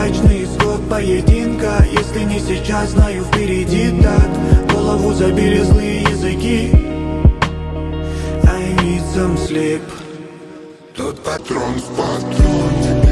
удачный исход поединка. Если не сейчас, знаю, впереди так. Голову забили злые языки. I need some sleep. Тот патрон в патроне.